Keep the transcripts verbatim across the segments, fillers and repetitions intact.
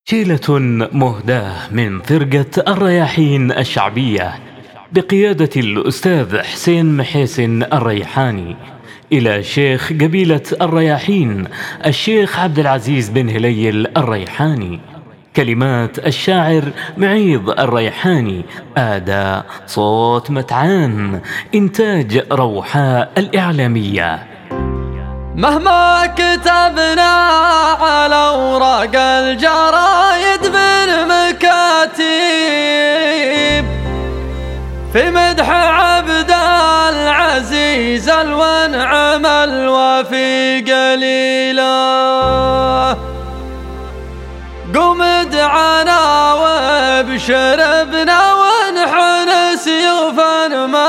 شيلة مهداة من فرقة الرياحين الشعبية بقيادة الأستاذ حسين محيسن الريحاني إلى شيخ قبيلة الرياحين الشيخ عبد العزيز بن هليل الريحاني. كلمات الشاعر معيض الريحاني، أداء صوت متعان، إنتاج روحاء الإعلامية. مهما كتبنا على أوراق الجرايد بالمكاتب في مدح عبد العزيز الونعم الوفي قليلا، قم ادعنا وابشربنا ونحن سيوفا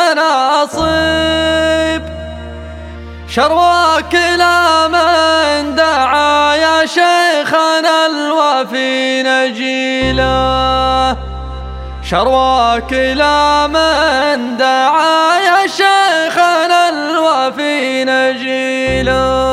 مناصب، شرواك لا من دعا يا شيخنا الوفي نجيلا، شرواك لا من دعا يا شيخنا الوفي نجيلا.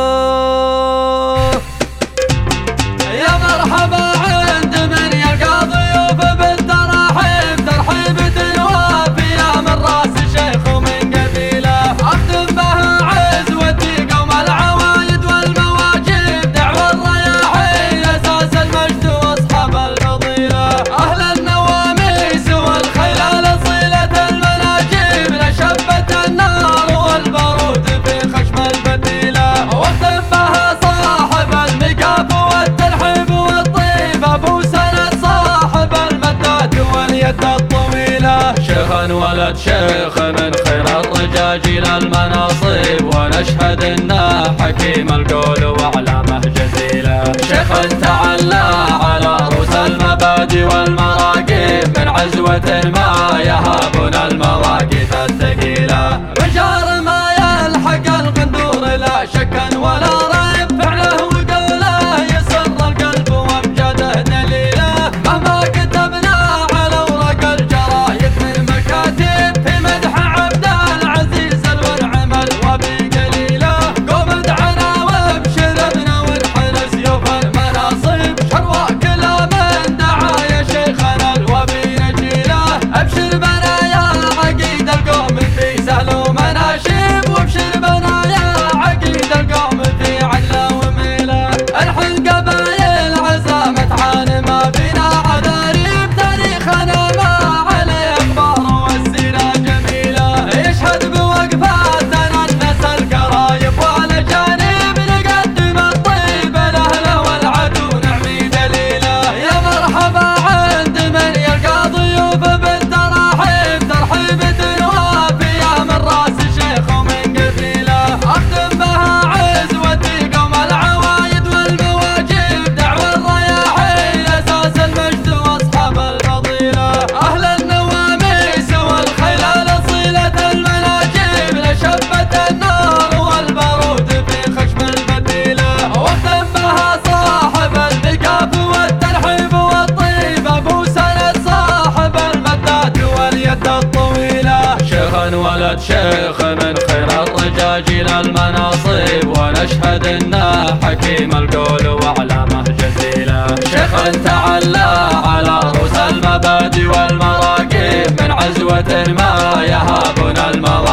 يا مرحبا عند من يلقى ضيوف بالتراحيب، ترحيبة وافية من راس شيخ ومن قبيله، اختم بها عزوتي قوم العوايد والمواجب، دعوى الرياحين اساس المجد واصحاب الفضيله، اهل النواميس والخيل صيلة المناجيب، لشبت النار والبارود في خشم الفتيله، واختم بها صاحب المكاف والترحيب والطيب، ابو سند صاحب المدات واليد الطويله، شيخا ولد شيخ من خير الرجاجيل المناصب، ونشهد انه حكيم القول واعلامه جزيله، شيخا تعلى على رؤوس المبادئ والمراقب، من عزوة ما يهابنا المواقف الثقيله، بشار ما يلحق القندور لا شكا ولا ريب، فعله وقوله يسر القلب وامجاده دليله، مهما كتبنا على اوراق الجرايد من مكاتب في مدح عبد العزيز الونعم الوفي قليله، قوم ادعنا وابشربنا ونحن سيوف المناصب، شرواك لا من دعا يا شيخنا الوفي نجيله، ابشر بنا يا عقيد القوم في سهل ومناشب، وابشر بنا يا عقيد القوم في عدله وميله، الحين قبايل عزامة عان ما فينا عذاريب، تاريخنا ما عليه اخبار والسيره جميله، يشهد بوقفاتنا الناس القرايب والاجانب، نقدم الطيب الاهله والعدو نعمي دليله، يا مرحبا عند من يلقى ضيوف بالتراحيب، ترحيبة وافية من راس شيخ ومن قبيله، اختم بها عزوتي قوم العوايد والمواجب، دعوى الرياحين اساس المجد واصحاب الفضيله، اهل النواميس والخيل صيلة المناجيب، لشبت النار والبارود في خشم الفتيله، واختم بها صاحب المكاف والترحيب والطيب، ابو سند صاحب المدات واليد الطويله، شيخا ولد شيخ من خير الرجاجيل المناصب، ونشهد انه حكيم القول واعلامه جزيله، شيخا تعلى على رؤوس المبادئ والمراقب، من عزوة ما يهابنا المواقف